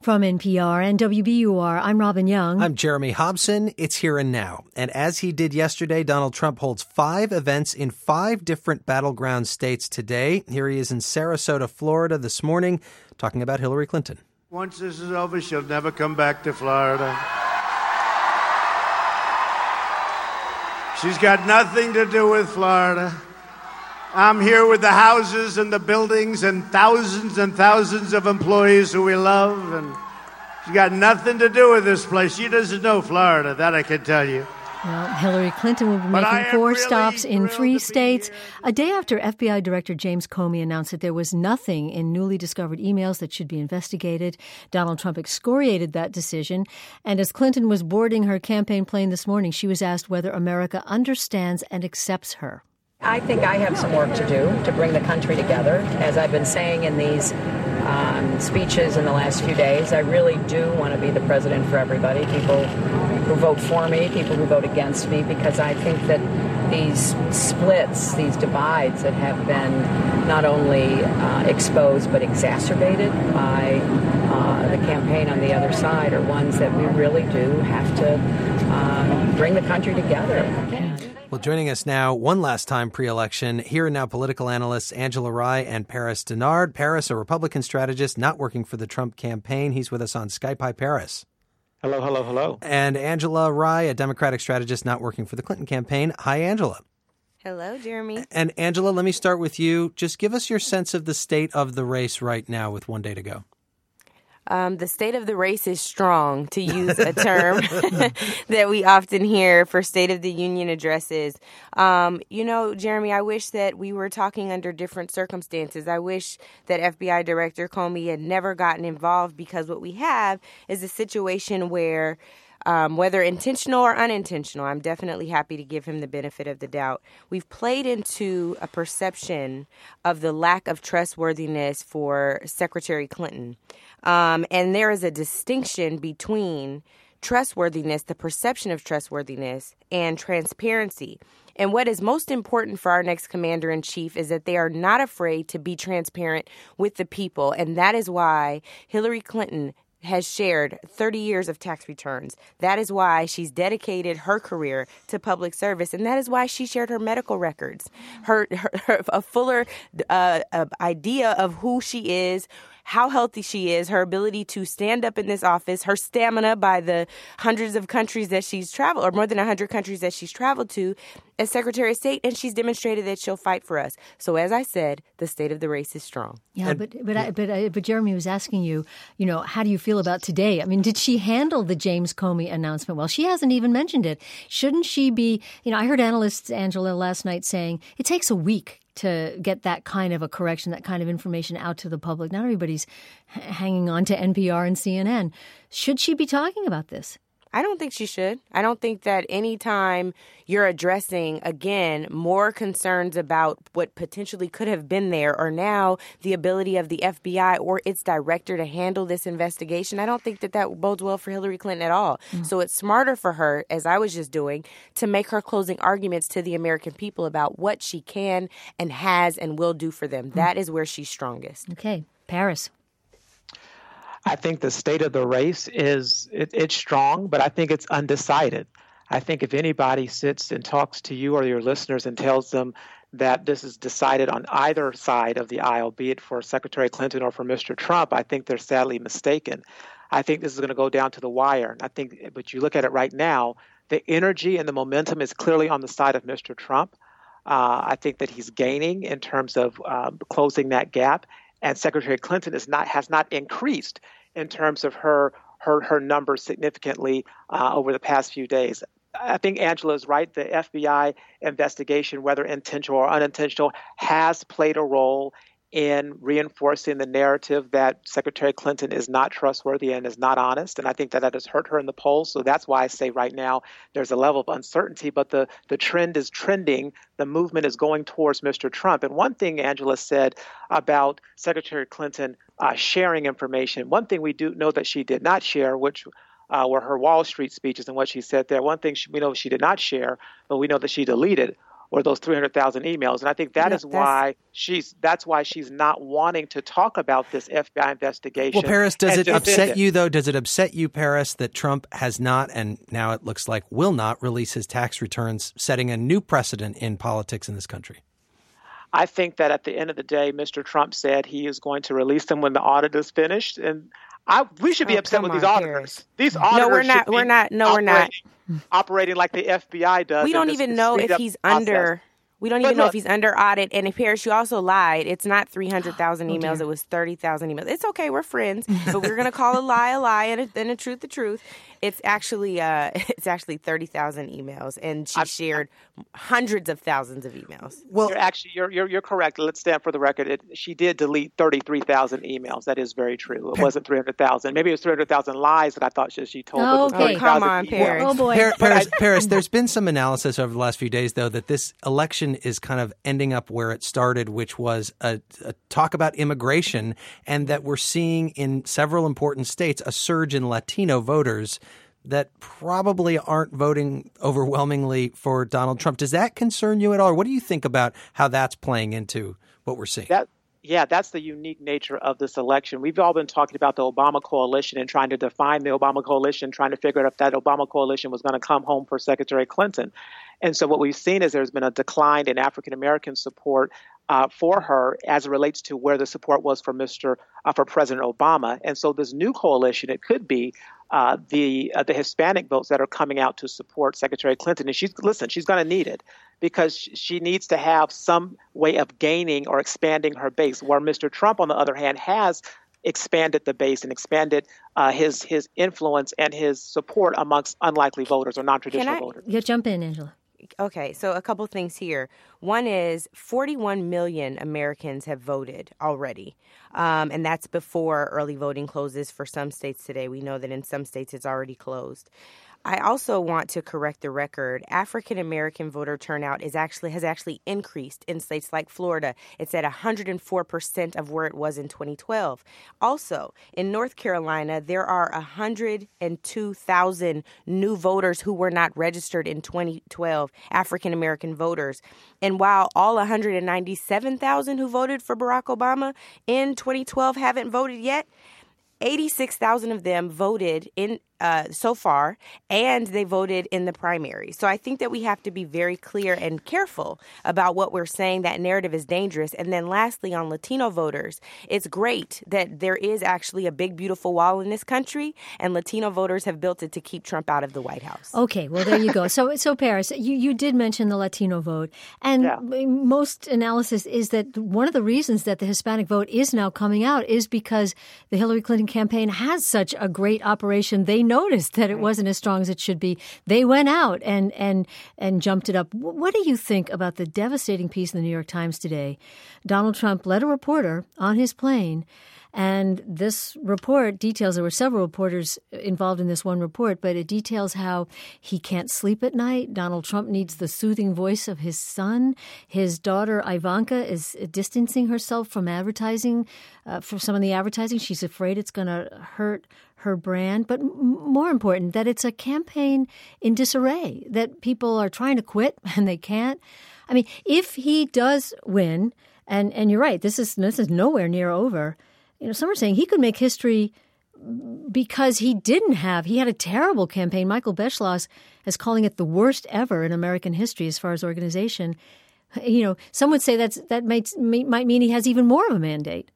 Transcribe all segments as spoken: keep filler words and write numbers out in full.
From N P R and W B U R, I'm Robin Young. I'm Jeremy Hobson. It's Here and Now. And as he did yesterday, Donald Trump holds five events in five different battleground states today. Here he is in Sarasota, Florida this morning, talking about Hillary Clinton. Once this is over, she'll never come back to Florida. She's got nothing to do with Florida. I'm here with the houses and the buildings and thousands and thousands of employees who we love, and she's got nothing to do with this place. She doesn't know Florida, that I can tell you. Well, Hillary Clinton will be But making four really stops in three states. here. A day after F B I Director James Comey announced that there was nothing in newly discovered emails that should be investigated, Donald Trump excoriated that decision. And as Clinton was boarding her campaign plane this morning, she was asked whether America understands and accepts her. I think I have some work to do to bring the country together. As I've been saying in these um, speeches in the last few days, I really do want to be the president for everybody, people who vote for me, people who vote against me, because I think that these splits, these divides that have been not only uh, exposed but exacerbated by uh, the campaign on the other side are ones that we really do have to um, bring the country together. Well, joining us now, one last time pre-election, Here and Now political analysts Angela Rye and Paris Dennard. Paris, a Republican strategist not working for the Trump campaign. He's with us on Skype. Hi, Paris. Hello, hello, hello. And Angela Rye, a Democratic strategist not working for the Clinton campaign. Hi, Angela. Hello, Jeremy. And Angela, let me start with you. Just give us your sense of the state of the race right now with one day to go. Um, the state of the race is strong, to use a term that we often hear for State of the Union addresses. Um, you know, Jeremy, I wish that we were talking under different circumstances. I wish that F B I Director Comey had never gotten involved, because what we have is a situation where Um, whether intentional or unintentional, I'm definitely happy to give him the benefit of the doubt. We've played into a perception of the lack of trustworthiness for Secretary Clinton. Um, and there is a distinction between trustworthiness, the perception of trustworthiness, and transparency. And what is most important for our next commander-in-chief is that they are not afraid to be transparent with the people. And that is why Hillary Clinton has shared thirty years of tax returns. That is why she's dedicated her career to public service, and that is why she shared her medical records, her, her, her a fuller uh, uh, idea of who she is, how healthy she is, her ability to stand up in this office, her stamina by the hundreds of countries that she's traveled, or more than one hundred countries that she's traveled to as Secretary of State, and she's demonstrated that she'll fight for us. So as I said, the state of the race is strong. Yeah, but but I, but I, but Jeremy was asking you, you know, how do you feel about today? I mean, did she handle the James Comey announcement well? She hasn't even mentioned it. Shouldn't she be, you know, I heard analysts, Angela, last night saying it takes a week to get that kind of a correction, that kind of information out to the public. Not everybody's h- hanging on to N P R and C N N. Should she be talking about this? I don't think she should. I don't think that any time you're addressing, again, more concerns about what potentially could have been there, or now the ability of the F B I or its director to handle this investigation, I don't think that that bodes well for Hillary Clinton at all. Mm-hmm. So it's smarter for her, as I was just doing, to make her closing arguments to the American people about what she can and has and will do for them. Mm-hmm. That is where she's strongest. Okay. Paris. I think the state of the race is, it, it's strong, but I think it's undecided. I think if anybody sits and talks to you or your listeners and tells them that this is decided on either side of the aisle, be it for Secretary Clinton or for Mister Trump, I think they're sadly mistaken. I think this is going to go down to the wire. And I think, but you look at it right now, the energy and the momentum is clearly on the side of Mister Trump. Uh, I think that he's gaining in terms of um, closing that gap. And Secretary Clinton is not has not increased in terms of her her her numbers significantly uh, over the past few days. I think Angela is right. The F B I investigation, whether intentional or unintentional, has played a role in reinforcing the narrative that Secretary Clinton is not trustworthy and is not honest. And I think that that has hurt her in the polls. So that's why I say right now there's a level of uncertainty, but the, the trend is trending. The movement is going towards Mister Trump. And one thing Angela said about Secretary Clinton uh, sharing information, one thing we do know that she did not share, which uh, were her Wall Street speeches and what she said there. One thing she, we know she did not share, but we know that she deleted, or those three hundred thousand emails. And I think that No, is that's- why she's that's why she's not wanting to talk about this F B I investigation. Well, Paris, does and it defend upset it. you, though? Does it upset you, Paris, that Trump has not, and now it looks like will not, release his tax returns, setting a new precedent in politics in this country? I think that at the end of the day, Mister Trump said he is going to release them when the audit is finished. And I, we should be Oh, upset come with these on, auditors. Paris. These auditors No, we're not. should be We're not. No, we're not. operating- Operating like the F B I does. We in don't this even know speed if up he's process. under. We don't But even know look- if he's under audit. And if Paris, you also lied. It's not three hundred thousand emails. dear. It was thirty thousand emails. It's okay. We're friends. But we're going to call a lie a lie and a, and a truth a truth. It's actually uh, it's actually thirty thousand emails. And she shared hundreds of thousands of emails. Well, You're actually, you're, you're you're correct. Let's stand for the record. It, she did delete thirty-three thousand emails. That is very true. It wasn't three hundred thousand. Maybe it was three hundred thousand lies that I thought she, she told. but it was Okay. thirty Oh, come thousand on, emails. Paris. Oh, boy. Par- Paris, Paris, there's been some analysis over the last few days, though, that this election is kind of ending up where it started, which was a, a talk about immigration, and that we're seeing in several important states a surge in Latino voters that probably aren't voting overwhelmingly for Donald Trump. Does that concern you at all? Or what do you think about how that's playing into what we're seeing? That, yeah, that's the unique nature of this election. We've all been talking about the Obama coalition and trying to define the Obama coalition, trying to figure out if that Obama coalition was going to come home for Secretary Clinton. And so what we've seen is there's been a decline in African-American support uh, for her as it relates to where the support was for Mister Uh, for President Obama. And so this new coalition, it could be uh, the uh, the Hispanic votes that are coming out to support Secretary Clinton. And she's listen, she's going to need it because she needs to have some way of gaining or expanding her base. Where Mister Trump, on the other hand, has expanded the base and expanded uh, his his influence and his support amongst unlikely voters or non-traditional Can I- voters. Yeah, jump in, Angela. Okay, so a couple things here. One is forty-one million Americans have voted already, um, and that's before early voting closes for some states today. We know that in some states it's already closed. I also want to correct the record. African American voter turnout is actually has actually increased in states like Florida. It's at one hundred four percent of where it was in twenty twelve. Also, in North Carolina, there are one hundred two thousand new voters who were not registered in twenty twelve, African American voters. And while all one hundred ninety-seven thousand who voted for Barack Obama in twenty twelve haven't voted yet, eighty-six thousand of them voted in uh, so far, and they voted in the primary. So I think that we have to be very clear and careful about what we're saying. That narrative is dangerous. And then lastly, on Latino voters, it's great that there is actually a big, beautiful wall in this country, and Latino voters have built it to keep Trump out of the White House. Okay, well, there you go. So, so Paris, you, you did mention the Latino vote, and Yeah. most analysis is that one of the reasons that the Hispanic vote is now coming out is because the Hillary Clinton campaign has such a great operation. They noticed that it wasn't as strong as it should be. They went out and and and jumped it up. What do you think about the devastating piece in the New York Times today? Donald Trump led a reporter on his plane, and this report details, there were several reporters involved in this one report, but it details how he can't sleep at night. Donald Trump needs the soothing voice of his son. His daughter, Ivanka, is distancing herself from advertising, uh, from some of the advertising. She's afraid it's going to hurt her brand. But m- more important, that it's a campaign in disarray, that people are trying to quit and they can't. I mean, if he does win, and, and you're right, this is this is nowhere near over. You know, some are saying he could make history because he didn't have, he had a terrible campaign. Michael Beschloss is calling it the worst ever in American history as far as organization. You know, some would say that's, that might, might mean he has even more of a mandate.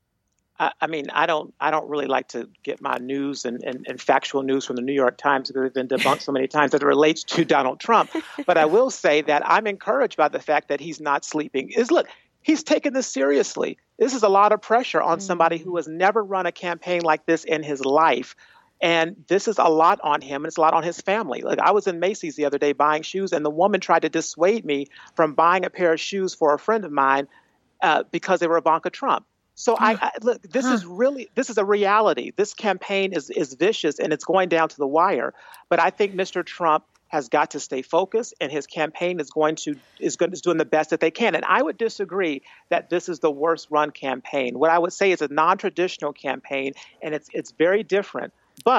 I, I mean, I don't, I don't really like to get my news and, and, and factual news from the New York Times because it's been debunked so many times as it relates to Donald Trump. But I will say that I'm encouraged by the fact that he's not sleeping. Is look, he's taken this seriously. This is a lot of pressure on somebody who has never run a campaign like this in his life. And this is a lot on him, and it's a lot on his family. Like, I was in Macy's the other day buying shoes, and the woman tried to dissuade me from buying a pair of shoes for a friend of mine uh, because they were Ivanka Trump. So I, I look, this is really, this is a reality. This campaign is is vicious, and it's going down to the wire. But I think Mister Trump has got to stay focused, and his campaign is going to is going is doing the best that they can. And I would disagree that this is the worst run campaign. What I would say is a non-traditional campaign, and it's it's very different. But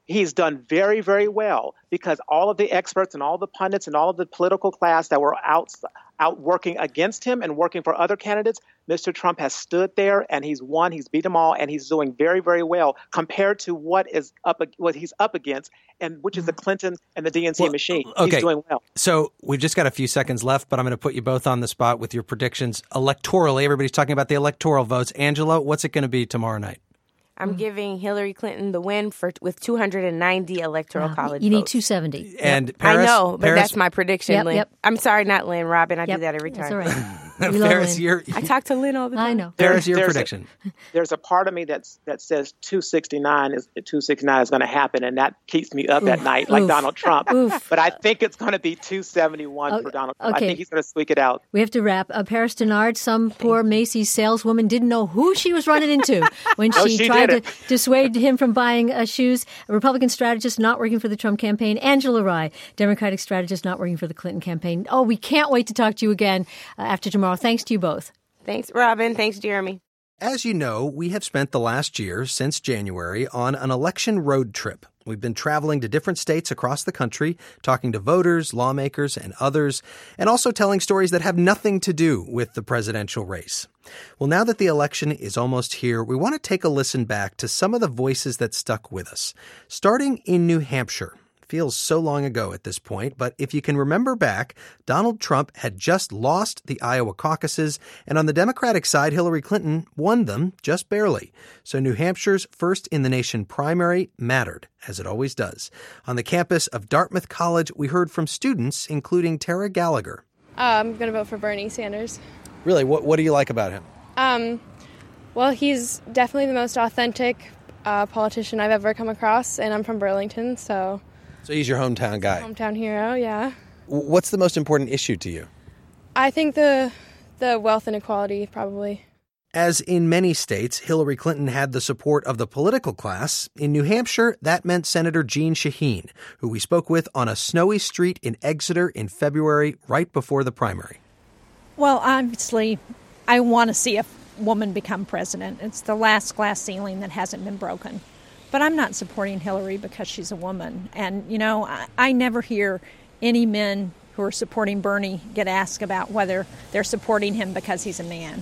he's done very, very well because all of the experts and all the pundits and all of the political class that were out, out working against him and working for other candidates, Mister Trump has stood there and he's won, he's beat them all, and he's doing very, very well compared to what is up, what he's up against, and which is the Clinton and the D N C well, machine. Okay. He's doing well. So we've just got a few seconds left, but I'm going to put you both on the spot with your predictions. Electorally, everybody's talking about the electoral votes. Angela, what's it going to be tomorrow night? I'm giving Hillary Clinton the win for with two hundred ninety electoral yeah, college you need votes. two seventy. And yep. Paris, I know, but Paris, that's my prediction, yep, Lynn. Yep. I'm sorry, not Lynn. Robin, I yep. do that every time. That's all right. Paris, you're, I talk to Lynn all the time. I know. Paris, your there's prediction. A, there's a part of me that's that says two sixty-nine is two sixty-nine is going to happen, and that keeps me up Oof, at night like oof, Donald Trump. Oof. But I think it's going to be two seventy-one oh, for Donald Trump. okay. I think he's going to squeak it out. We have to wrap. Uh, Paris Denard, some poor Macy's saleswoman didn't know who she was running into when no, she, she tried didn't. to dissuade him from buying uh, shoes. A Republican strategist not working for the Trump campaign. Angela Rye, Democratic strategist not working for the Clinton campaign. Oh, we can't wait to talk to you again uh, after tomorrow. Thanks to you both. Thanks, Robin. Thanks, Jeremy. As you know, we have spent the last year, since January, on an election road trip. We've been traveling to different states across the country, talking to voters, lawmakers, and others, and also telling stories that have nothing to do with the presidential race. Well, now that the election is almost here, we want to take a listen back to some of the voices that stuck with us. Starting in New Hampshire. Feels so long ago at this point, but if you can remember back, Donald Trump had just lost the Iowa caucuses, and on the Democratic side, Hillary Clinton won them just barely. So New Hampshire's first-in-the-nation primary mattered, as it always does. On the campus of Dartmouth College, we heard from students, including Tara Gallagher. Uh, I'm going to vote for Bernie Sanders. Really? What, what do you like about him? Um, well, he's definitely the most authentic uh, politician I've ever come across, and I'm from Burlington, so... So he's your hometown guy. Hometown hero, yeah. What's the most important issue to you? I think the the wealth inequality, probably. As in many states, Hillary Clinton had the support of the political class. In New Hampshire, that meant Senator Jeanne Shaheen, who we spoke with on a snowy street in Exeter in February, right before the primary. Well, obviously, I want to see a woman become president. It's the last glass ceiling that hasn't been broken. But I'm not supporting Hillary because she's a woman. And, you know, I, I never hear any men who are supporting Bernie get asked about whether they're supporting him because he's a man.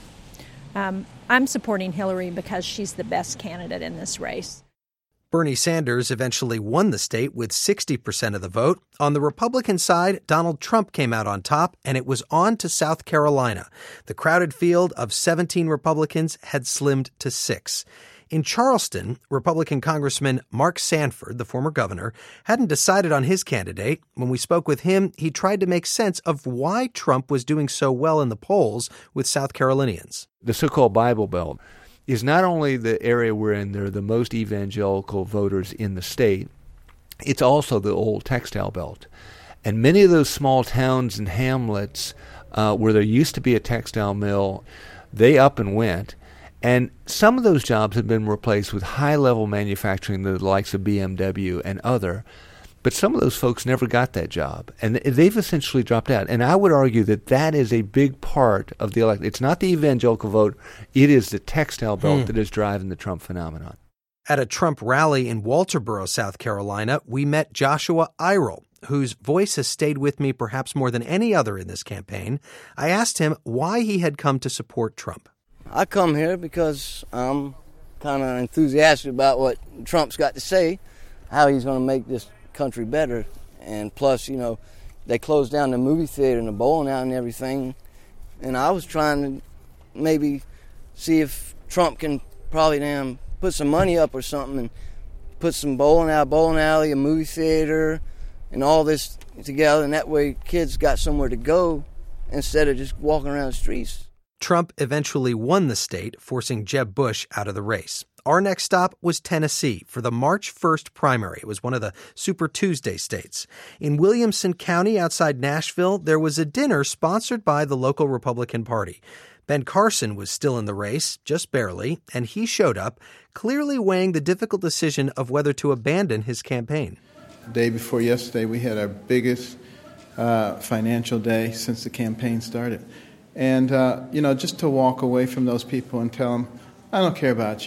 Um, I'm supporting Hillary because she's the best candidate in this race. Bernie Sanders eventually won the state with sixty percent of the vote. On the Republican side, Donald Trump came out on top, and it was on to South Carolina. The crowded field of seventeen Republicans had slimmed to six. In Charleston, Republican Congressman Mark Sanford, the former governor, hadn't decided on his candidate. When we spoke with him, he tried to make sense of why Trump was doing so well in the polls with South Carolinians. The so-called Bible Belt is not only the area wherein there are the most evangelical voters in the state, it's also the old textile belt. And many of those small towns and hamlets uh, where there used to be a textile mill, they up and went. And some of those jobs have been replaced with high-level manufacturing, the likes of B M W and other. But some of those folks never got that job, and they've essentially dropped out. And I would argue that that is a big part of the election. It's not the evangelical vote. It is the textile belt hmm. that is driving the Trump phenomenon. At a Trump rally in Walterboro, South Carolina, we met Joshua Eirel, whose voice has stayed with me perhaps more than any other in this campaign. I asked him why he had come to support Trump. I come here because I'm kind of enthusiastic about what Trump's got to say, how he's going to make this country better. And plus, you know, they closed down the movie theater and the bowling alley and everything. And I was trying to maybe see if Trump can probably damn put some money up or something and put some bowling alley, bowling alley, a movie theater, and all this together. And that way kids got somewhere to go instead of just walking around the streets. Trump eventually won the state, forcing Jeb Bush out of the race. Our next stop was Tennessee for the March first primary. It was one of the Super Tuesday states. In Williamson County outside Nashville, there was a dinner sponsored by the local Republican Party. Ben Carson was still in the race, just barely, and he showed up, clearly weighing the difficult decision of whether to abandon his campaign. The day before yesterday, we had our biggest uh, financial day since the campaign started. And, uh, you know, just to walk away from those people and tell them, I don't care about you.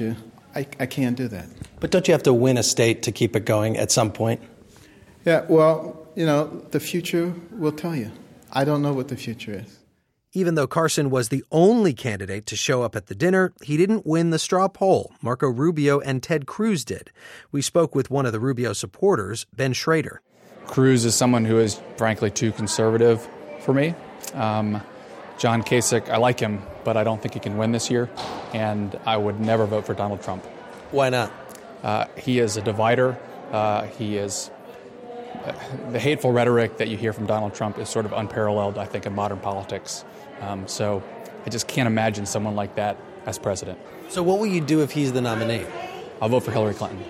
I, I can't do that. But don't you have to win a state to keep it going at some point? Yeah, well, you know, the future will tell you. I don't know what the future is. Even though Carson was the only candidate to show up at the dinner, he didn't win the straw poll. Marco Rubio and Ted Cruz did. We spoke with one of the Rubio supporters, Ben Schrader. Cruz is someone who is, frankly, too conservative for me. Um, John Kasich, I like him, but I don't think he can win this year, and I would never vote for Donald Trump. Why not? Uh, he is a divider. Uh, he is... Uh, the hateful rhetoric that you hear from Donald Trump is sort of unparalleled, I think, in modern politics. Um, so I just can't imagine someone like that as president. So what will you do if he's the nominee? I'll vote for Hillary Clinton.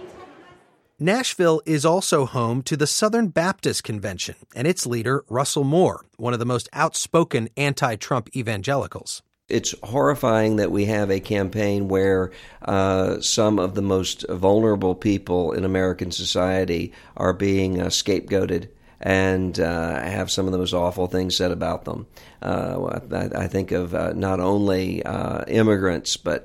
Nashville is also home to the Southern Baptist Convention and its leader, Russell Moore, one of the most outspoken anti-Trump evangelicals. It's horrifying that we have a campaign where uh, some of the most vulnerable people in American society are being uh, scapegoated and uh, have some of the most awful things said about them. Uh, I, I think of uh, not only uh, immigrants, but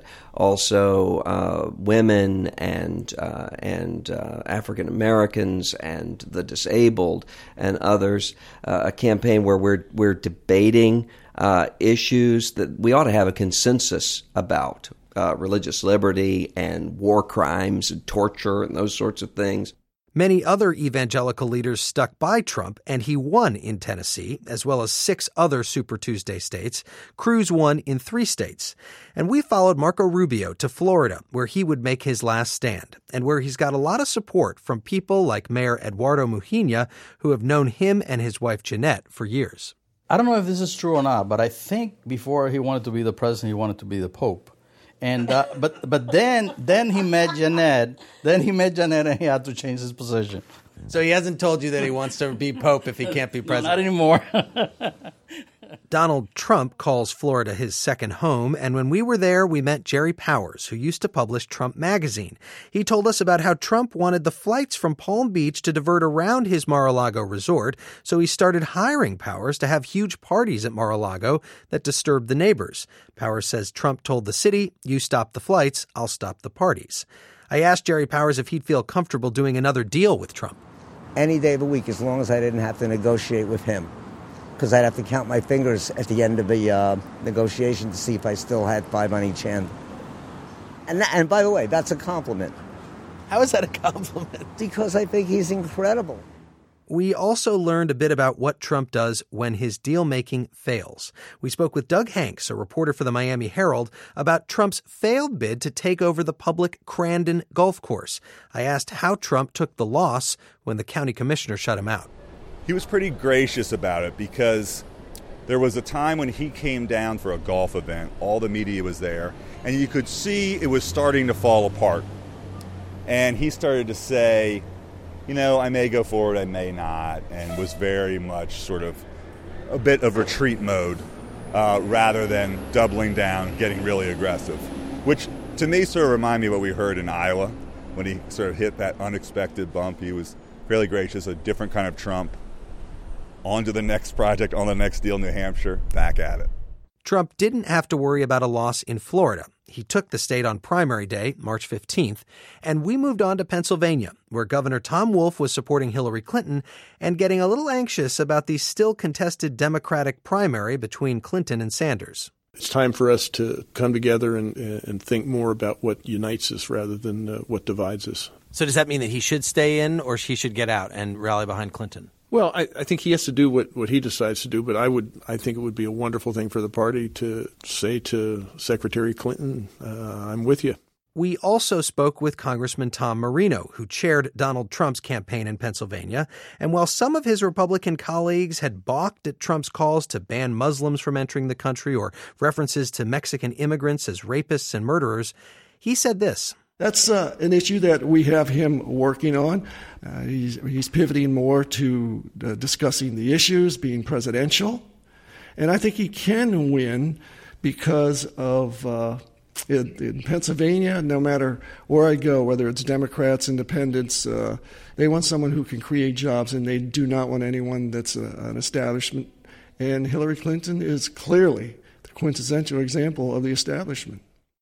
also uh, women and uh, and uh, African Americans and the disabled and others. Uh, a campaign where we're we're debating uh, issues that we ought to have a consensus about, uh, religious liberty and war crimes and torture and those sorts of things. Many other evangelical leaders stuck by Trump, and he won in Tennessee, as well as six other Super Tuesday states. Cruz won in three states. And we followed Marco Rubio to Florida, where he would make his last stand, and where he's got a lot of support from people like Mayor Eduardo Mujina, who have known him and his wife Jeanette for years. I don't know if this is true or not, but I think before he wanted to be the president, he wanted to be the Pope. And uh, but but then then he met Jeanette. Then he met Jeanette, and he had to change his position. So he hasn't told you that he wants to be Pope if he can't be president. Not anymore. Donald Trump calls Florida his second home, and when we were there, we met Jerry Powers, who used to publish Trump magazine. He told us about how Trump wanted the flights from Palm Beach to divert around his Mar-a-Lago resort, so he started hiring Powers to have huge parties at Mar-a-Lago that disturbed the neighbors. Powers says Trump told the city, "You stop the flights, I'll stop the parties." I asked Jerry Powers if he'd feel comfortable doing another deal with Trump. Any day of the week, as long as I didn't have to negotiate with him. Because I'd have to count my fingers at the end of the uh, negotiation to see if I still had five on each hand. And that, and by the way, that's a compliment. How is that a compliment? Because I think he's incredible. We also learned a bit about what Trump does when his deal-making fails. We spoke with Doug Hanks, a reporter for the Miami Herald, about Trump's failed bid to take over the public Crandon golf course. I asked how Trump took the loss when the county commissioner shut him out. He was pretty gracious about it because there was a time when he came down for a golf event, all the media was there, and you could see it was starting to fall apart. And he started to say, you know, I may go forward, I may not, and was very much sort of a bit of retreat mode uh, rather than doubling down, getting really aggressive, which to me sort of reminded me of what we heard in Iowa when he sort of hit that unexpected bump. He was fairly gracious, a different kind of Trump. On to the next project, on the next deal, New Hampshire, back at it. Trump didn't have to worry about a loss in Florida. He took the state on primary day, March fifteenth, and we moved on to Pennsylvania, where Governor Tom Wolf was supporting Hillary Clinton and getting a little anxious about the still contested Democratic primary between Clinton and Sanders. It's time for us to come together and, and think more about what unites us rather than uh, what divides us. So does that mean that he should stay in or he should get out and rally behind Clinton? Well, I, I think he has to do what, what he decides to do, but I would I think it would be a wonderful thing for the party to say to Secretary Clinton, uh, I'm with you. We also spoke with Congressman Tom Marino, who chaired Donald Trump's campaign in Pennsylvania. And while some of his Republican colleagues had balked at Trump's calls to ban Muslims from entering the country or references to Mexican immigrants as rapists and murderers, he said this. That's uh, an issue that we have him working on. Uh, he's, he's pivoting more to uh, discussing the issues, being presidential. And I think he can win because of, uh, in, in Pennsylvania, no matter where I go, whether it's Democrats, independents, uh, they want someone who can create jobs, and they do not want anyone that's a, an establishment. And Hillary Clinton is clearly the quintessential example of the establishment.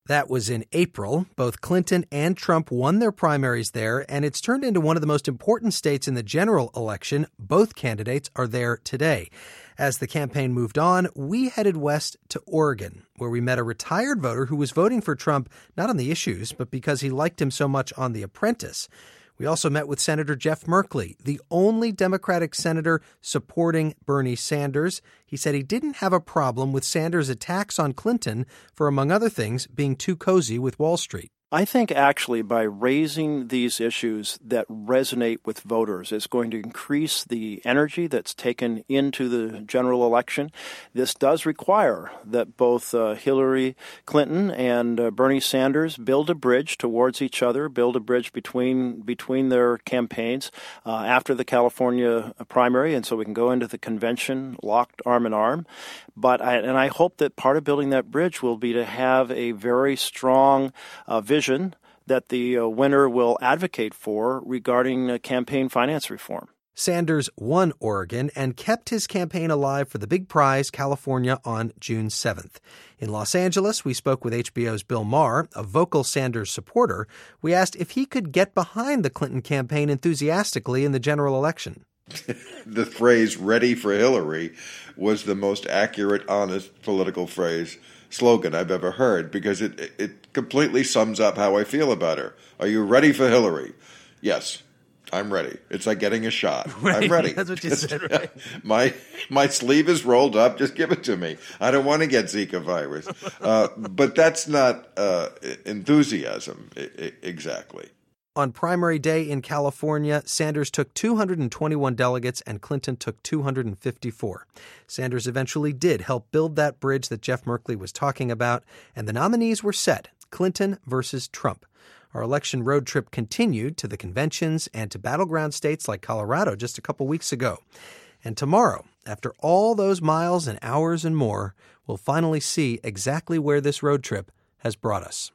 That was in April. Both Clinton and Trump won their primaries there, and it's turned into one of the most important states in the general election. Both candidates are there today. As the campaign moved on, we headed west to Oregon, where we met a retired voter who was voting for Trump not on the issues, but because he liked him so much on The Apprentice. We also met with Senator Jeff Merkley, the only Democratic senator supporting Bernie Sanders. He said he didn't have a problem with Sanders' attacks on Clinton for, among other things, being too cozy with Wall Street. I think actually by raising these issues that resonate with voters is going to increase the energy that's taken into the general election. This does require that both uh, Hillary Clinton and uh, Bernie Sanders build a bridge towards each other, build a bridge between between their campaigns uh, after the California primary, and so we can go into the convention locked arm in arm. But I, and I hope that part of building that bridge will be to have a very strong uh, vision that the uh, winner will advocate for regarding uh, campaign finance reform. Sanders won Oregon and kept his campaign alive for the big prize, California, on June seventh. In Los Angeles, we spoke with H B O's Bill Maher, a vocal Sanders supporter. We asked if he could get behind the Clinton campaign enthusiastically in the general election. The phrase "ready for Hillary" was the most accurate, honest political phrase slogan I've ever heard, because it it completely sums up how I feel about her. Are you ready for Hillary? Yes, I'm ready. It's like getting a shot. Right, I'm ready. That's what you said, right? my my sleeve is rolled up. Just give it to me. I don't want to get Zika virus. Uh, but that's not uh, enthusiasm I- I- exactly. On primary day in California, Sanders took two hundred twenty-one delegates and Clinton took two hundred fifty-four. Sanders eventually did help build that bridge that Jeff Merkley was talking about, and the nominees were set, Clinton versus Trump. Our election road trip continued to the conventions and to battleground states like Colorado just a couple weeks ago. And tomorrow, after all those miles and hours and more, we'll finally see exactly where this road trip has brought us.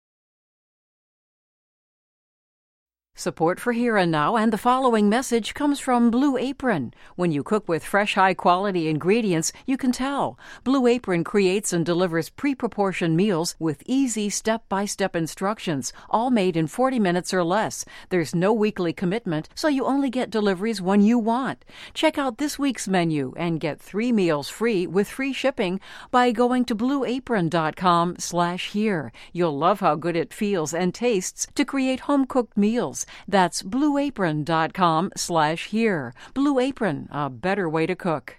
Support for Here and Now and the following message comes from Blue Apron. When you cook with fresh, high-quality ingredients, you can tell. Blue Apron creates and delivers pre-proportioned meals with easy step-by-step instructions, all made in forty minutes or less. There's no weekly commitment, so you only get deliveries when you want. Check out this week's menu and get three meals free with free shipping by going to blueapron.com slash here. You'll love how good it feels and tastes to create home-cooked meals. That's blueapron.com slash here. Blue Apron, a better way to cook.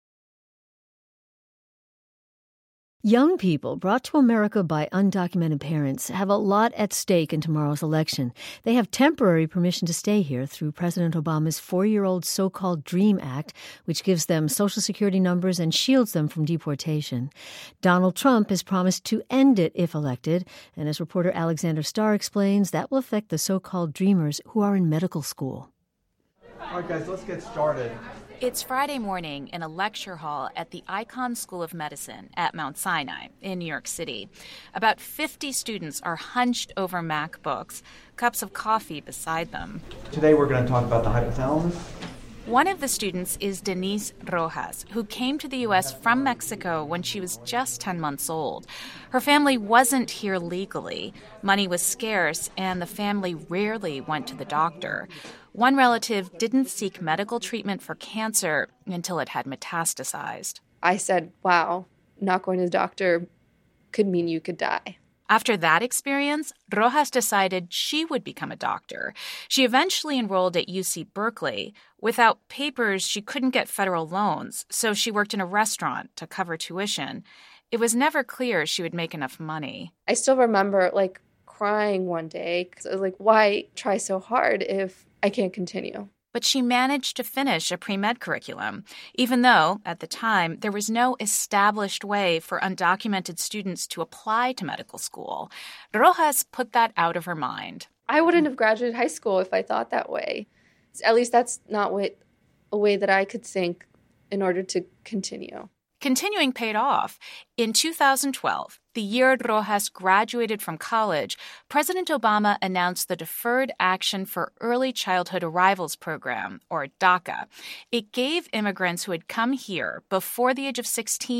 Young people brought to America by undocumented parents have a lot at stake in tomorrow's election. They have temporary permission to stay here through President Obama's four-year-old so-called DREAM Act, which gives them Social Security numbers and shields them from deportation. Donald Trump has promised to end it if elected, and as reporter Alexander Starr explains, that will affect the so-called Dreamers who are in medical school. All right, guys, let's get started. It's Friday morning in a lecture hall at the Icahn School of Medicine at Mount Sinai in New York City. About fifty students are hunched over MacBooks, cups of coffee beside them. Today we're going to talk about the hypothalamus. One of the students is Denise Rojas, who came to the U S from Mexico when she was just ten months old. Her family wasn't here legally. Money was scarce, and the family rarely went to the doctor. One relative didn't seek medical treatment for cancer until it had metastasized. I said, wow, not going to the doctor could mean you could die. After that experience, Rojas decided she would become a doctor. She eventually enrolled at U C Berkeley. Without papers, she couldn't get federal loans, so she worked in a restaurant to cover tuition. It was never clear she would make enough money. I still remember, like, crying one day because I was like, why try so hard if I can't continue? But she managed to finish a pre-med curriculum, even though, at the time, there was no established way for undocumented students to apply to medical school. Rojas put that out of her mind. I wouldn't have graduated high school if I thought that way. At least that's not what, a way that I could think in order to continue. Continuing paid off. In two thousand twelve, the year Rojas graduated from college, President Obama announced the Deferred Action for Early Childhood Arrivals program, or DACA. It gave immigrants who had come here before the age of sixteen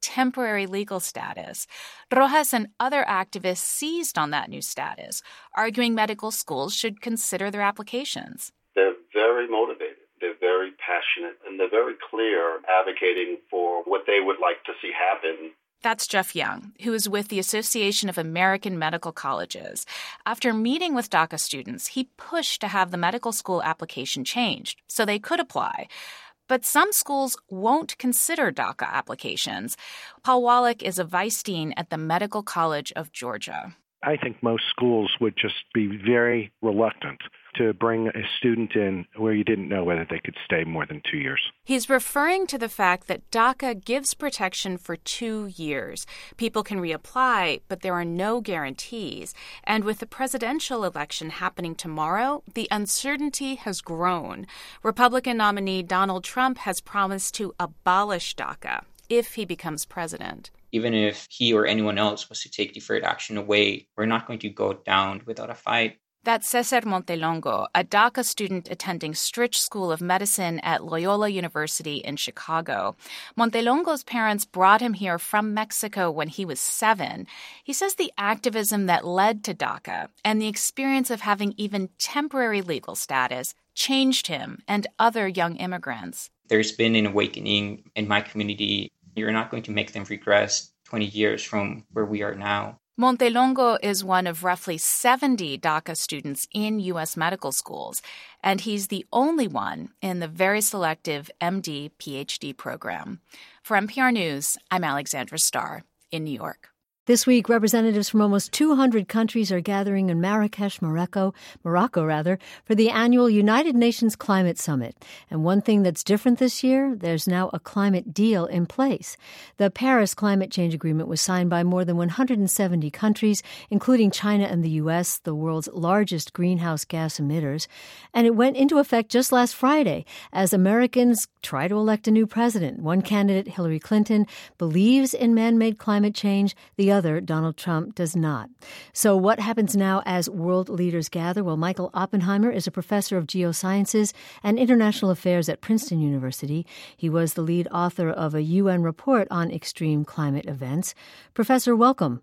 temporary legal status. Rojas and other activists seized on that new status, arguing medical schools should consider their applications. They're very motivated. They're very passionate, and they're very clear advocating for what they would like to see happen. That's Jeff Young, who is with the Association of American Medical Colleges. After meeting with DACA students, he pushed to have the medical school application changed so they could apply. But some schools won't consider DACA applications. Paul Wallach is a vice dean at the Medical College of Georgia. I think most schools would just be very reluctant to bring a student in where you didn't know whether they could stay more than two years. He's referring to the fact that DACA gives protection for two years. People can reapply, but there are no guarantees. And with the presidential election happening tomorrow, the uncertainty has grown. Republican nominee Donald Trump has promised to abolish DACA if he becomes president. Even if he or anyone else was to take deferred action away, we're not going to go down without a fight. That's Cesar Montelongo, a DACA student attending Stritch School of Medicine at Loyola University in Chicago. Montelongo's parents brought him here from Mexico when he was seven. He says the activism that led to DACA and the experience of having even temporary legal status changed him and other young immigrants. There's been an awakening in my community. You're not going to make them regress twenty years from where we are now. Montelongo is one of roughly seventy DACA students in U S medical schools, and he's the only one in the very selective M D P H D program. For N P R News, I'm Alexandra Starr in New York. This week, representatives from almost two hundred countries are gathering in Marrakesh, Morocco, Morocco rather, for the annual United Nations Climate Summit. And one thing that's different this year, there's now a climate deal in place. The Paris Climate Change Agreement was signed by more than one hundred seventy countries, including China and the U S, the world's largest greenhouse gas emitters. And it went into effect just last Friday as Americans try to elect a new president. One candidate, Hillary Clinton, believes in man-made climate change. The other, Donald Trump, does not. So what happens now as world leaders gather? Well, Michael Oppenheimer is a professor of geosciences and international affairs at Princeton University. He was the lead author of a U N report on extreme climate events. Professor, welcome.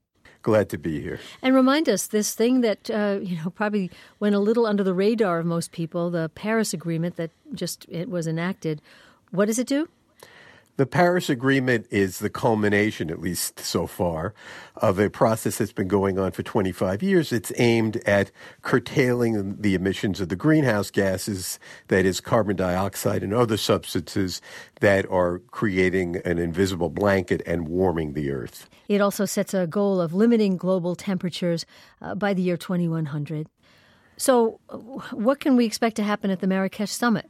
Glad to be here. And remind us, this thing that, uh, you know, probably went a little under the radar of most people, the Paris Agreement that just it was enacted, what does it do? The Paris Agreement is the culmination, at least so far, of a process that's been going on for twenty-five years. It's aimed at curtailing the emissions of the greenhouse gases, that is carbon dioxide and other substances that are creating an invisible blanket and warming the earth. It also sets a goal of limiting global temperatures uh, by the year twenty-one hundred. So what can we expect to happen at the Marrakesh Summit?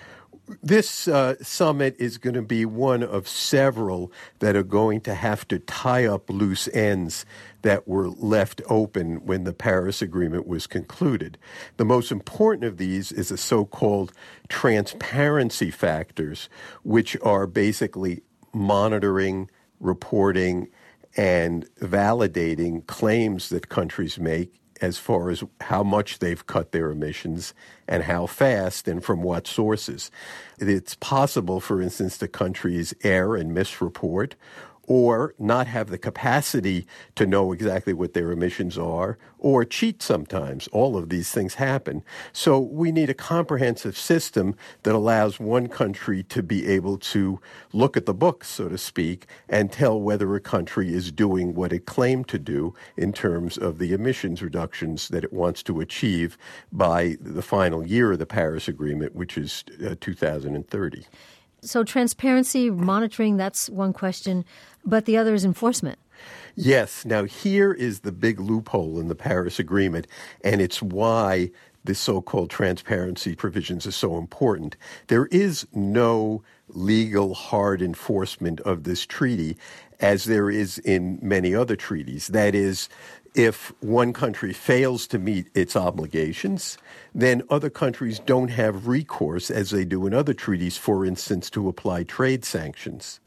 This uh, summit is going to be one of several that are going to have to tie up loose ends that were left open when the Paris Agreement was concluded. The most important of these is the so-called transparency factors, which are basically monitoring, reporting, and validating claims that countries make as far as how much they've cut their emissions and how fast and from what sources. It's possible, for instance, that countries err and misreport or not have the capacity to know exactly what their emissions are, or cheat sometimes. All of these things happen. So we need a comprehensive system that allows one country to be able to look at the books, so to speak, and tell whether a country is doing what it claimed to do in terms of the emissions reductions that it wants to achieve by the final year of the Paris Agreement, which is uh, two thousand thirty. So transparency, monitoring, that's one question, but the other is enforcement. Yes. Now, here is the big loophole in the Paris Agreement, and it's why the so-called transparency provisions are so important. There is no legal hard enforcement of this treaty as there is in many other treaties. That is, If one country fails to meet its obligations, then other countries don't have recourse, as they do in other treaties, for instance, to apply trade sanctions.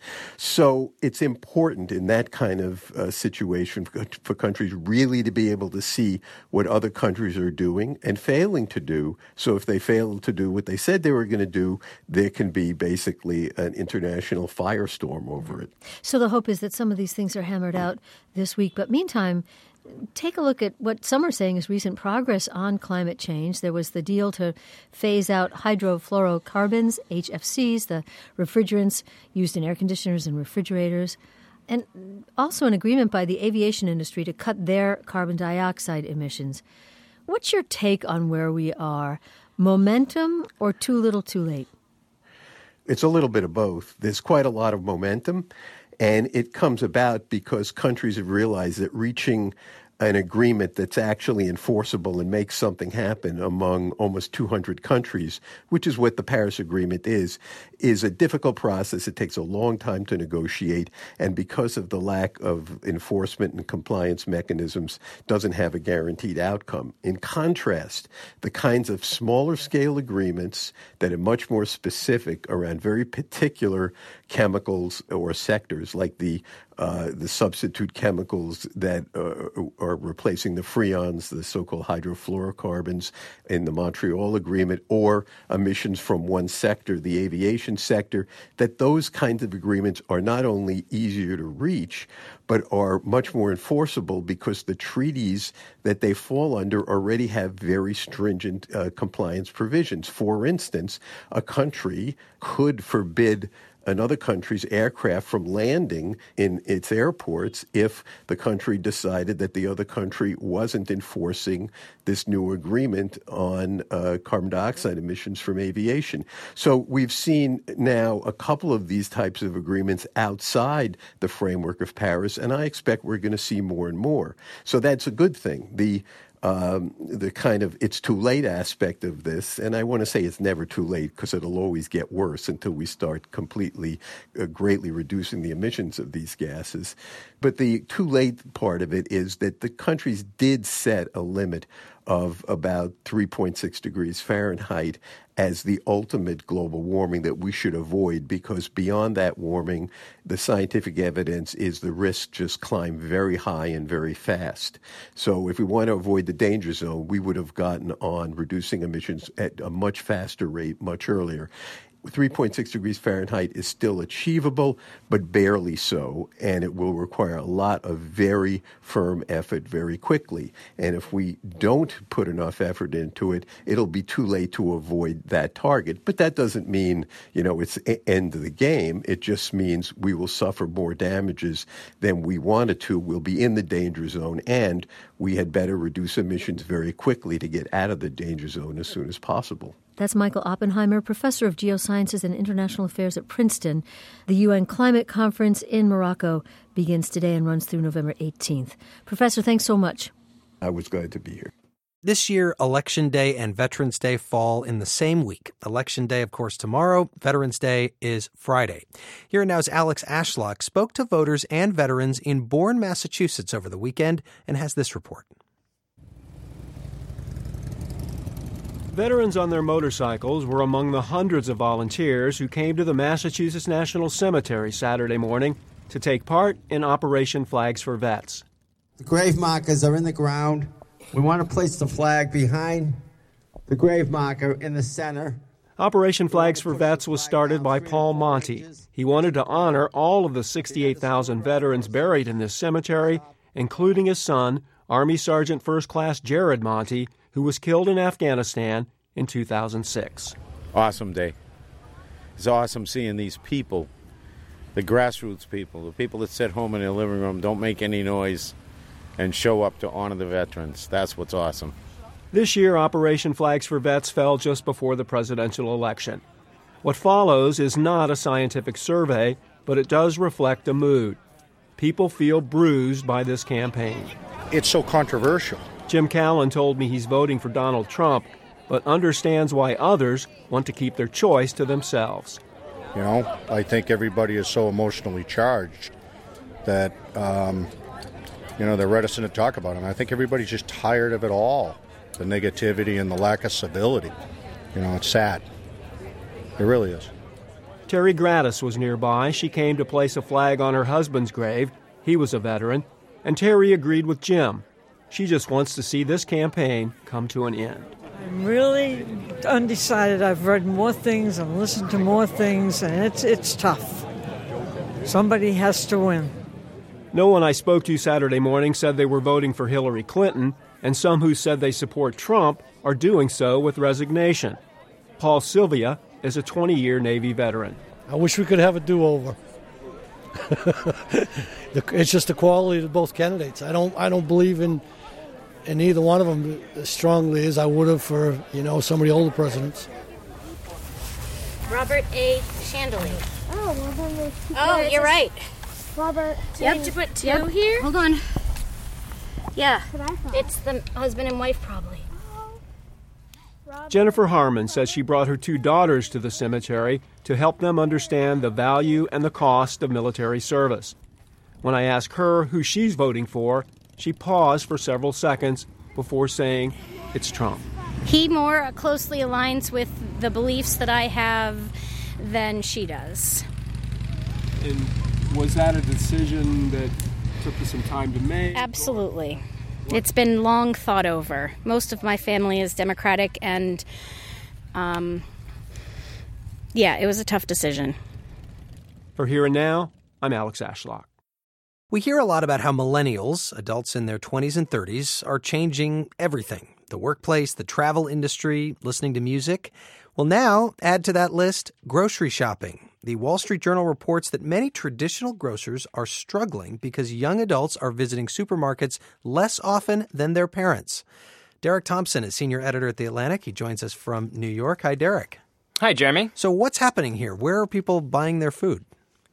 So it's important in that kind of uh, situation for, for countries really to be able to see what other countries are doing and failing to do. So if they fail to do what they said they were going to do, there can be basically an international firestorm over it. So the hope is that some of these things are hammered out this week. But meantime, take a look at what some are saying is recent progress on climate change. There was the deal to phase out hydrofluorocarbons, H F Cs, the refrigerants used in air conditioners and refrigerators, and also an agreement by the aviation industry to cut their carbon dioxide emissions. What's your take on where we are? Momentum or too little too late? It's a little bit of both. There's quite a lot of momentum. And it comes about because countries have realized that reaching an agreement that's actually enforceable and makes something happen among almost two hundred countries, which is what the Paris Agreement is, is a difficult process. It takes a long time to negotiate, and because of the lack of enforcement and compliance mechanisms, doesn't have a guaranteed outcome. In contrast, the kinds of smaller scale agreements that are much more specific around very particular chemicals or sectors, like the Uh, the substitute chemicals that uh, are replacing the freons, the so-called hydrofluorocarbons in the Montreal Agreement, or emissions from one sector, the aviation sector, that those kinds of agreements are not only easier to reach, but are much more enforceable because the treaties that they fall under already have very stringent uh, compliance provisions. For instance, a country could forbid another country's aircraft from landing in its airports if the country decided that the other country wasn't enforcing this new agreement on uh, carbon dioxide emissions from aviation. So we've seen now a couple of these types of agreements outside the framework of Paris, and I expect we're going to see more and more. So that's a good thing. The Um, the kind of it's too late aspect of this, and I want to say it's never too late because it'll always get worse until we start completely, uh, greatly reducing the emissions of these gases. But the too late part of it is that the countries did set a limit of about three point six degrees Fahrenheit as the ultimate global warming that we should avoid, because beyond that warming, the scientific evidence is the risks just climb very high and very fast. So if we want to avoid the danger zone, we would have gotten on reducing emissions at a much faster rate much earlier. three point six degrees Fahrenheit is still achievable, but barely so, and it will require a lot of very firm effort very quickly. And if we don't put enough effort into it, it'll be too late to avoid that target. But that doesn't mean, you know, it's the end of the game. It just means we will suffer more damages than we wanted to. We'll be in the danger zone, and we had better reduce emissions very quickly to get out of the danger zone as soon as possible. That's Michael Oppenheimer, professor of geosciences and international affairs at Princeton. The U N Climate Conference in Morocco begins today and runs through November eighteenth. Professor, thanks so much. I was glad to be here. This year, Election Day and Veterans Day fall in the same week. Election Day, of course, tomorrow. Veterans Day is Friday. Here Now's Alex Ashlock spoke to voters and veterans in Bourne, Massachusetts over the weekend and has this report. Veterans on their motorcycles were among the hundreds of volunteers who came to the Massachusetts National Cemetery Saturday morning to take part in Operation Flags for Vets. The grave markers are in the ground. We want to place the flag behind the grave marker in the center. Operation Flags for Vets was started by Paul Monty. He wanted to honor all of the sixty-eight thousand veterans buried in this cemetery, including his son, Army Sergeant First Class Jared Monty, who was killed in Afghanistan in two thousand six. Awesome day. It's awesome seeing these people, the grassroots people, the people that sit home in their living room, don't make any noise, and show up to honor the veterans. That's what's awesome. This year, Operation Flags for Vets fell just before the presidential election. What follows is not a scientific survey, but it does reflect a mood. People feel bruised by this campaign. It's so controversial. Jim Callan told me he's voting for Donald Trump, but understands why others want to keep their choice to themselves. You know, I think everybody is so emotionally charged that, um, you know, they're reticent to talk about it. And I think everybody's just tired of it all, the negativity and the lack of civility. You know, it's sad. It really is. Terry Gratis was nearby. She came to place a flag on her husband's grave. He was a veteran. And Terry agreed with Jim. She just wants to see this campaign come to an end. I'm really undecided. I've read more things and listened to more things, and it's it's tough. Somebody has to win. No one I spoke to Saturday morning said they were voting for Hillary Clinton, and some who said they support Trump are doing so with resignation. Paul Sylvia is a twenty-year Navy veteran. I wish we could have a do-over. It's just the quality of both candidates. I don't I don't believe in in either one of them as strongly as I would have for, you know, some of the older presidents. Robert A. Chandelier. Oh, Robert. Oh, you're right. Robert. Do you have to put two Yep. here? Hold on. Yeah, That's what I thought. it's the husband and wife probably. Jennifer Harmon says she brought her two daughters to the cemetery to help them understand the value and the cost of military service. When I asked her who she's voting for, she paused for several seconds before saying it's Trump. He more closely aligns with the beliefs that I have than she does. And was that a decision that took you some time to make? Absolutely. It's been long thought over. Most of my family is Democratic, and um, yeah, it was a tough decision. For Here and Now, I'm Alex Ashlock. We hear a lot about how millennials, adults in their twenties and thirties, are changing everything. The workplace, the travel industry, listening to music. Well, now, add to that list grocery shopping. The Wall Street Journal reports that many traditional grocers are struggling because young adults are visiting supermarkets less often than their parents. Derek Thompson is senior editor at The Atlantic. He joins us from New York. Hi, Derek. Hi, Jeremy. So what's happening here? Where are people buying their food?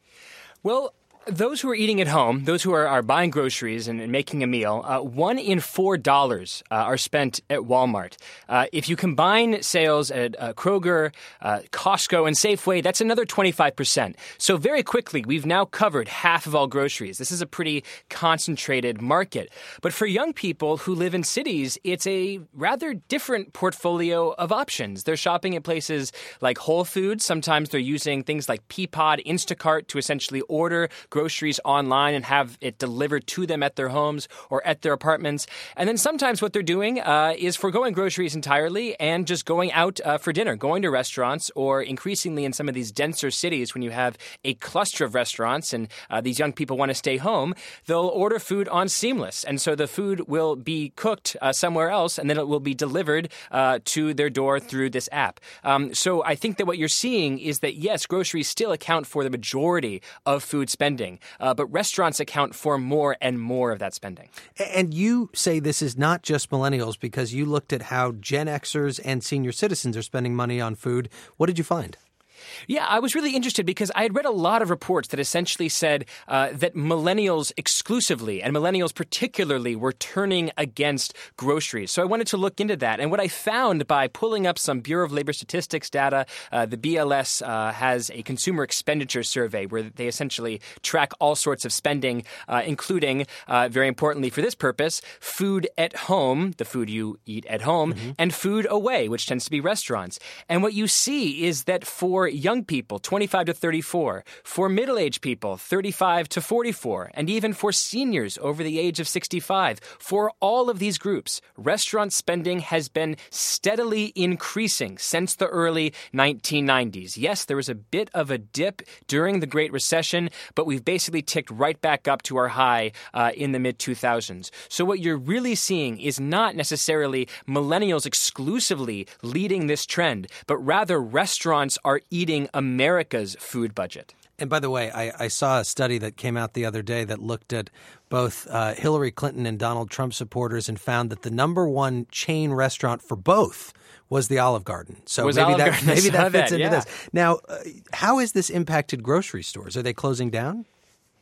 Well, those who are eating at home, those who are, are buying groceries and, and making a meal, uh, one in four dollars uh, are spent at Walmart. Uh, if you combine sales at uh, Kroger, uh, Costco, and Safeway, that's another twenty-five percent. So very quickly, we've now covered half of all groceries. This is a pretty concentrated market. But for young people who live in cities, it's a rather different portfolio of options. They're shopping at places like Whole Foods. Sometimes they're using things like Peapod, Instacart to essentially order groceries online and have it delivered to them at their homes or at their apartments. And then sometimes what they're doing uh, is foregoing groceries entirely and just going out uh, for dinner, going to restaurants, or increasingly in some of these denser cities when you have a cluster of restaurants and uh, these young people want to stay home, they'll order food on Seamless. And so the food will be cooked uh, somewhere else and then it will be delivered uh, to their door through this app. Um, so I think that what you're seeing is that, yes, groceries still account for the majority of food spending. Uh, but restaurants account for more and more of that spending. And you say this is not just millennials because you looked at how Gen Xers and senior citizens are spending money on food. What did you find? Yeah, I was really interested because I had read a lot of reports that essentially said uh, that millennials exclusively and millennials particularly were turning against groceries. So I wanted to look into that. And what I found by pulling up some Bureau of Labor Statistics data, uh, the B L S uh, has a consumer expenditure survey where they essentially track all sorts of spending, uh, including, uh, very importantly for this purpose, food at home, the food you eat at home, mm-hmm. and food away, which tends to be restaurants. And what you see is that for young people, twenty-five to thirty-four, for middle-aged people, thirty-five to forty-four, and even for seniors over the age of sixty-five, for all of these groups, restaurant spending has been steadily increasing since the early nineteen nineties. Yes, there was a bit of a dip during the Great Recession, but we've basically ticked right back up to our high uh, in the mid two thousands. So what you're really seeing is not necessarily millennials exclusively leading this trend, but rather restaurants are eating America's food budget. And by the way, I, I saw a study that came out the other day that looked at both uh, Hillary Clinton and Donald Trump supporters and found that the number one chain restaurant for both was the Olive Garden. So was maybe Olive that Garden. maybe that fits that, into yeah. this. Now, uh, how has this impacted grocery stores? Are they closing down?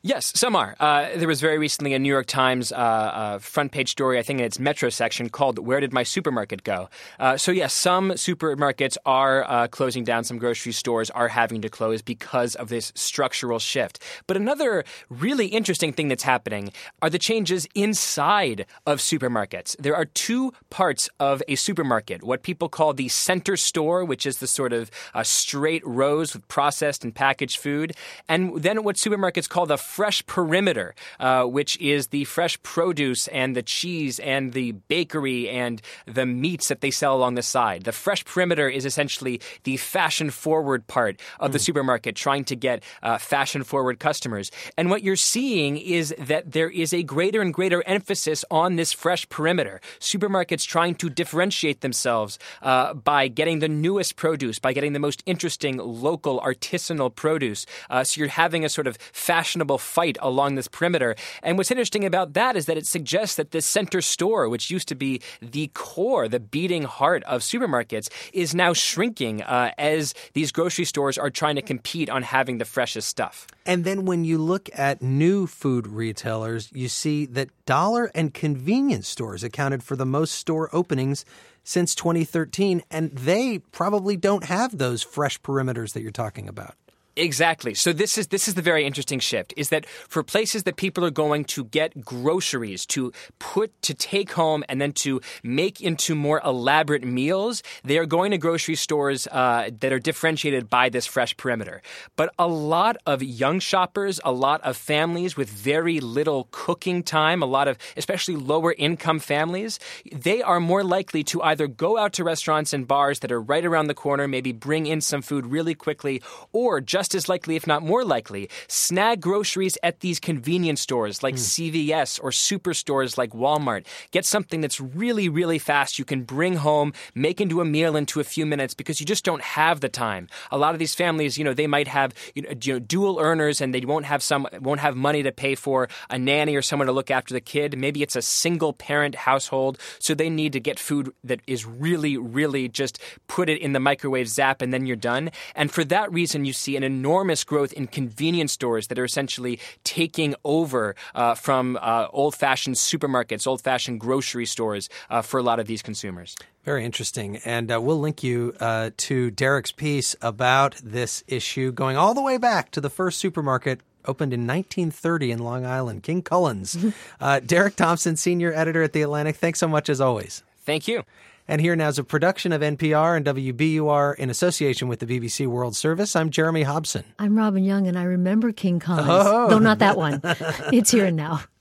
Yes, some are. Uh, there was very recently a New York Times uh, uh, front page story, I think in its Metro section, called "Where Did My Supermarket Go?" Uh, so yes, some supermarkets are uh, closing down. Some grocery stores are having to close because of this structural shift. But another really interesting thing that's happening are the changes inside of supermarkets. There are two parts of a supermarket, what people call the center store, which is the sort of uh, straight rows with processed and packaged food, and then what supermarkets call the fresh perimeter, uh, which is the fresh produce and the cheese and the bakery and the meats that they sell along the side. The fresh perimeter is essentially the fashion-forward part of the mm. supermarket, trying to get uh, fashion-forward customers. And what you're seeing is that there is a greater and greater emphasis on this fresh perimeter. Supermarkets trying to differentiate themselves uh, by getting the newest produce, by getting the most interesting local artisanal produce. Uh, so you're having a sort of fashionable fight along this perimeter. And what's interesting about that is that it suggests that this center store, which used to be the core, the beating heart of supermarkets, is now shrinking uh, as these grocery stores are trying to compete on having the freshest stuff. And then when you look at new food retailers, you see that dollar and convenience stores accounted for the most store openings since twenty thirteen, and they probably don't have those fresh perimeters that you're talking about. Exactly. So this is this is the very interesting shift, is that for places that people are going to get groceries to put to take home and then to make into more elaborate meals, they are going to grocery stores uh, that are differentiated by this fresh perimeter. But a lot of young shoppers, a lot of families with very little cooking time, a lot of especially lower income families, they are more likely to either go out to restaurants and bars that are right around the corner, maybe bring in some food really quickly, or just as likely, if not more likely, snag groceries at these convenience stores like mm. C V S or superstores like Walmart. Get something that's really, really fast. You can bring home, make into a meal into a few minutes because you just don't have the time. A lot of these families, you know, they might have you know, you know dual earners and they won't have some won't have money to pay for a nanny or someone to look after the kid. Maybe it's a single parent household, so they need to get food that is really, really just put it in the microwave, zap, and then you're done. And for that reason, you see an enormous growth in convenience stores that are essentially taking over uh, from uh, old-fashioned supermarkets, old-fashioned grocery stores uh, for a lot of these consumers. Very interesting. And uh, we'll link you uh, to Derek's piece about this issue going all the way back to the first supermarket opened in nineteen thirty in Long Island, King Cullen's. uh, Derek Thompson, senior editor at The Atlantic, thanks so much as always. Thank you. And here now is a production of N P R and W B U R in association with the B B C World Service. I'm Jeremy Hobson. I'm Robin Young, and I remember King Cullen's, oh. though not that one. It's Here and Now.